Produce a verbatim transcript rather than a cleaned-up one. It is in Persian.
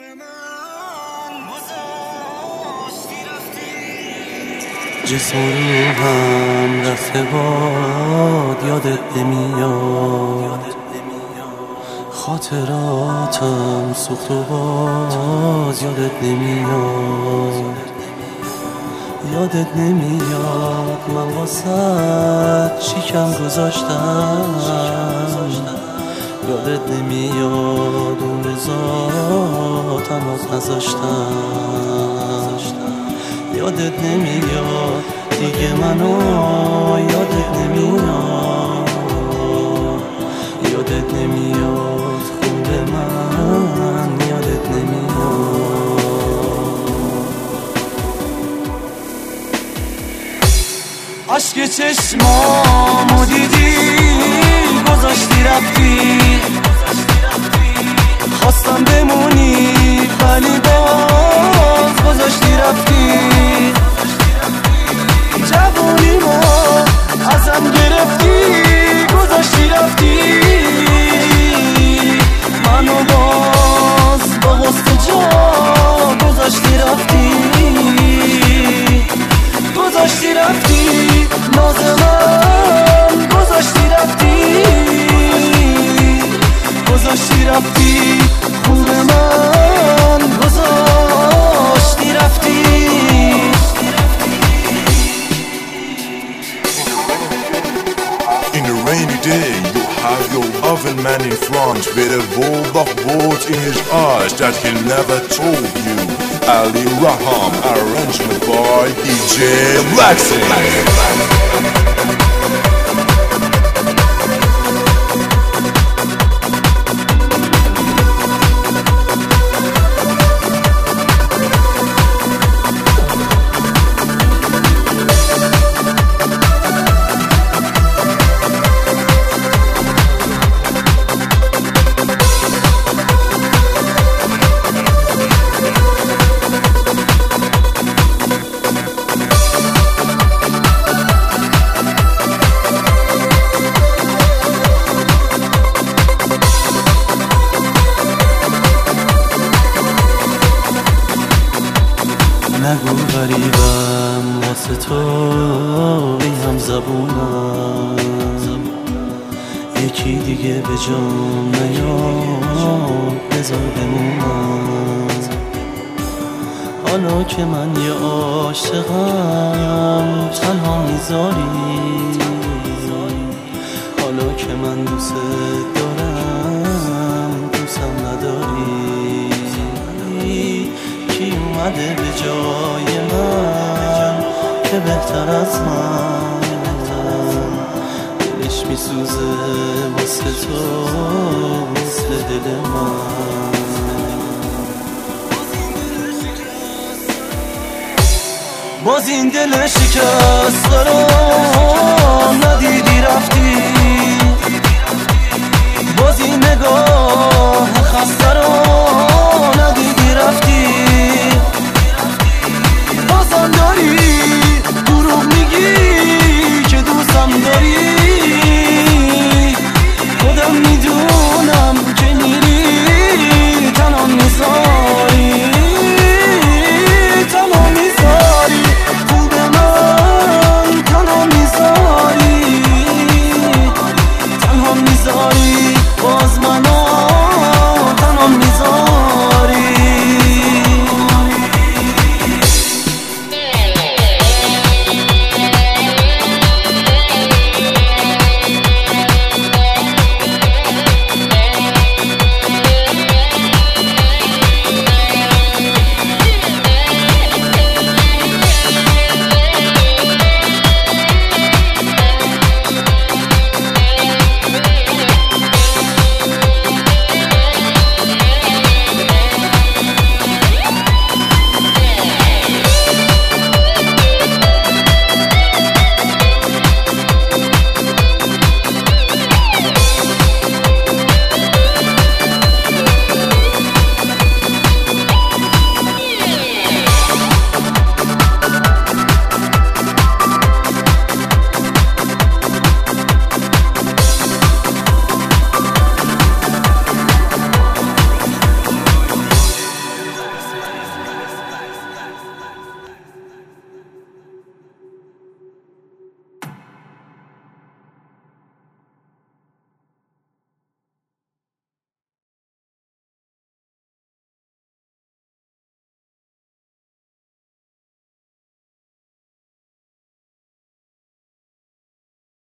جسم و روحم رفته باد، یادت نمیاد. خاطراتم سوخت و باز یادت نمیاد. یادت نمیاد من واسه شیکم گذاشتم. یادت نمیاد اون رضا تنات نذاشتم. یادت نمیاد دیگه منو، یادت نمیاد. یادت نمیاد خون من، یادت نمیاد. عشق چشمامو دیدی گذاشتی رفتی. خواستم بمونی ولی باز گذاشتی رفتی. جوونیمو ازم گرفتی گذاشتی رفتی. منو باز با وسط جا گذاشتی رفتی. گذاشتی رفتی ناز من، گذاشتی رفتی. گذاشتی رفتی خون من، گذاشتی رفتی. In a rainy day, you have your oven man in front with a world of words in his eyes that he never told you. Ali Raham, arrangement by D J Blackson. نگو غریبم واسه تو ای هم زبونم. یکی دیگه به جام نیاد بذار بمونم. حالا که من یه عاشقم تنها میذاری. حالا که من دوست دارم دوستم نداری. کی اومده به جای من که بهتر از من. دلش میسوزه واسه تو مثل دل من. باز این دل شکست رو ندیدی رفتی. باز این نگاه خسته رو